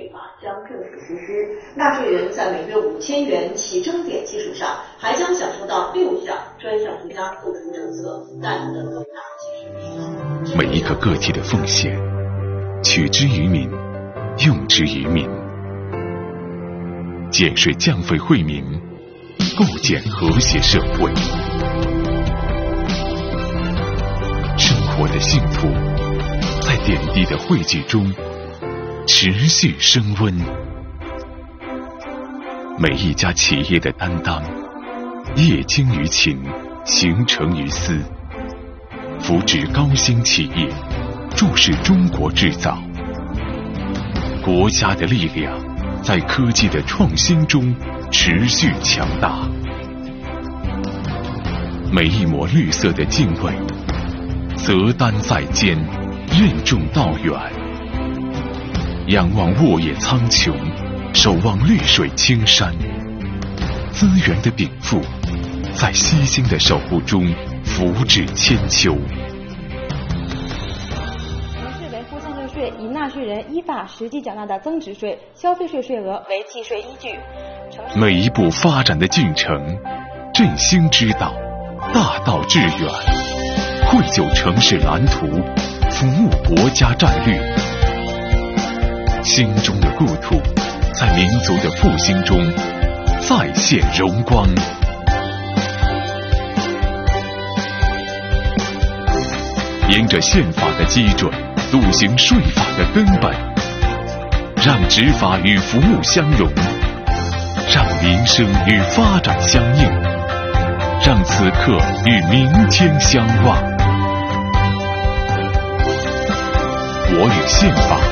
税法将正式实施。纳税人在每月5000元起征点基础上，还将享受到6项专项附加扣除政策带来的更大技术。 每一个个体的奉献，取之于民，用之于民。减税降费惠民，构建和谐社会。生活的幸福，在点滴的汇聚中持续升温。每一家企业的担当，业精于勤，行诚于思，扶植高新企业，注视中国制造。国家的力量在科技的创新中持续强大。每一抹绿色的敬畏，责担在肩，任重道远。仰望沃野苍穹，守望绿水青山。资源的禀赋，在悉心的守护中福至千秋。 以纳税人依法实际缴纳的增值税、消费税税额为计税依据。 每一步发展的进程，振兴之道，大道至远，绘就城市蓝图，服务国家战略。心中的故土，在民族的复兴中再现荣光。沿着宪法的基准，笃行税法的根本，让执法与服务相融，让民生与发展相应，让此刻与明天相望。我与宪法